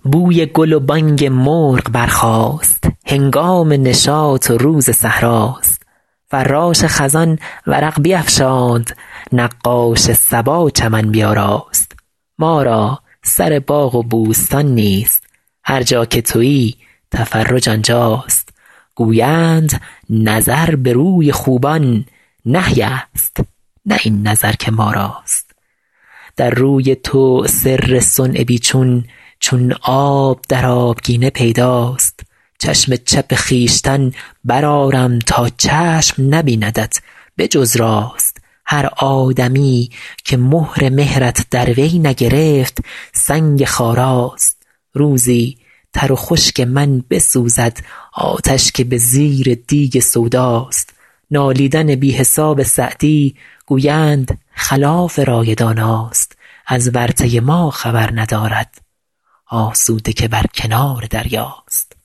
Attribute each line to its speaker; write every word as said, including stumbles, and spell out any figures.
Speaker 1: بوی گل و بانگ مرغ برخاست، هنگام نشاط و روز صحراست. فراش خزان ورق بیفشاند، نقاش صبا چمن بیاراست. ما را سر باغ و بوستان نیست، هر جا که تویی تفرج آنجاست. گویند نظر به روی خوبان نهی است، نه این نظر که ما راست. در روی تو سر صنع بی چون، چون آب در آبگینه پیداست. چشم چپ خویشتن برآرم تا چشم نبیندت به جز راست. هر آدمی که مهر مهرت در وی نگرفت سنگ خاراست. روزی تر و خشک من بسوزد آتش که به زیر دیگ سوداست. نالیدن بی حساب سعدی گویند خلاف رای داناست. از ورطه ما خبر ندارد آسوده که بر کنار دریاست.